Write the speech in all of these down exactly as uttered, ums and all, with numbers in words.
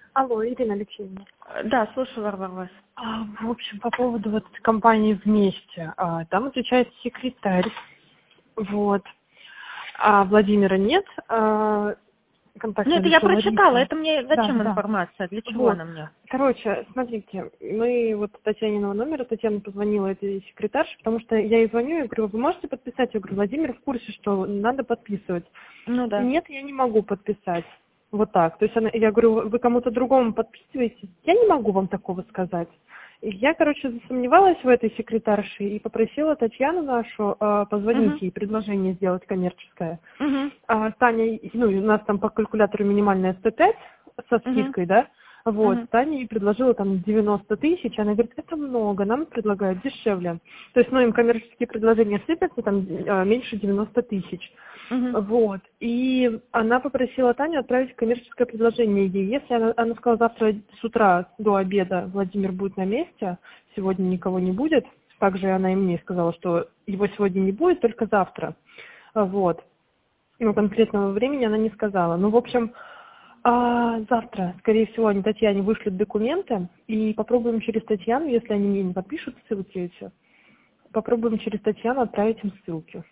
Алло, Ирина Алексеевна. Да, слушаю, Варвара, вас. А, в общем, по поводу вот компании «Вместе». А, там отвечает секретарь, вот. А Владимира нет. А, Ну, контактное это я лицо прочитала, Ларисы. это мне Да, зачем да. информация, для чего Вот. она мне? Короче, смотрите, мы вот Татьяниного номера, Татьяна позвонила этой секретарше, потому что я ей звоню, я говорю, вы можете подписать? Я говорю, Владимир в курсе, что надо подписывать. Ну да. Нет, я не могу подписать. Вот так. То есть она, я говорю, вы кому-то другому подписываете? Я не могу вам такого сказать. И я, короче, засомневалась в этой секретарше и попросила Татьяну нашу э, позвонить Угу. ей, предложение сделать коммерческое. Угу. А, Таня, ну, у нас там по калькулятору минимальная сто пять со Угу. скидкой, да? Вот, Угу. Таня ей предложила там девяносто тысяч, она говорит, это много, нам предлагают дешевле. То есть, ну, им коммерческие предложения сыпятся, там э, меньше девяноста тысяч. Угу. Вот, и она попросила Таню отправить коммерческое предложение ей. Если она, она сказала, завтра с утра до обеда Владимир будет на месте, сегодня никого не будет. Также она и мне сказала, что его сегодня не будет, только завтра. Вот. Ну, конкретного времени она не сказала. Ну, в общем, а, завтра, скорее всего, они Татьяне вышлют документы, и попробуем через Татьяну, если они мне не подпишут ссылки эти, попробуем через Татьяну отправить им ссылки.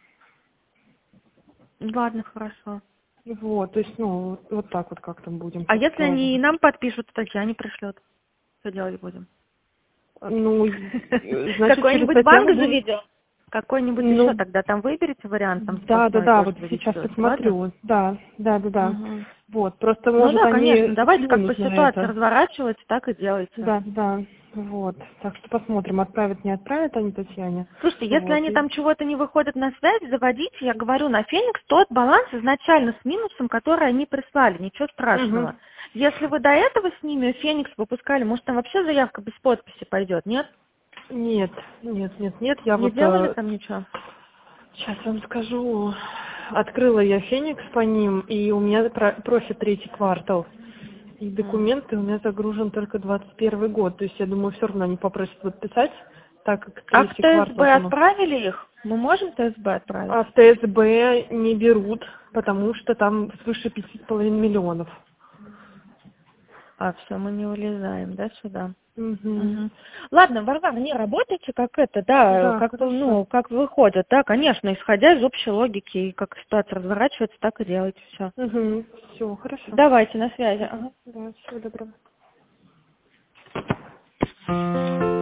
Ладно, хорошо. Вот, то есть, ну, вот, вот так вот как-то будем А если они и пробовать. нам подпишут, то Татьяне пришлет? Что делать будем? Ну, э, значит, через Какой-нибудь банк Татьяну будем... заведем? Какой-нибудь еще Ну, тогда там выберите вариант, там с да, да, постной да, вот почты сейчас регистрируется, ладно? посмотрю. Да, да, да, да. Угу. Вот, просто, Ну может, да, конечно, они давайте как по плюнут на ситуации это. разворачивать, так и делайте. Да, да, вот. Так что посмотрим, отправят, не отправят они Татьяне. Слушайте, если Вот. они И... там чего-то не выходят на связь, заводите, я говорю, на Феникс тот баланс изначально с минусом, который они прислали, ничего Угу. страшного. Если вы до этого с ними Феникс выпускали, может там вообще заявка без подписи пойдет, нет? Нет, нет, нет, нет, я Не вот... делали э, там ничего? Сейчас вам скажу. Открыла я Феникс по ним, и у меня про- профит третий квартал. И М. документы у меня загружен только двадцать первый год. То есть я думаю, все равно они попросят подписать, так как А в третий квартал ТСБ у нас. отправили их? Мы можем ТСБ отправить? А в ТСБ не берут, потому что там свыше пяти с половиной миллионов. А, все, мы не вылезаем, да, сюда? Угу. Мгм. Ладно, Варвара, не работайте как это, да, Да, как бы, хорошо. ну, как выходит, да, конечно, исходя из общей логики, и как ситуация разворачивается, так и делайте все. Угу. Все, хорошо. Давайте, на связи. Ага. Ага. Да, всего доброго.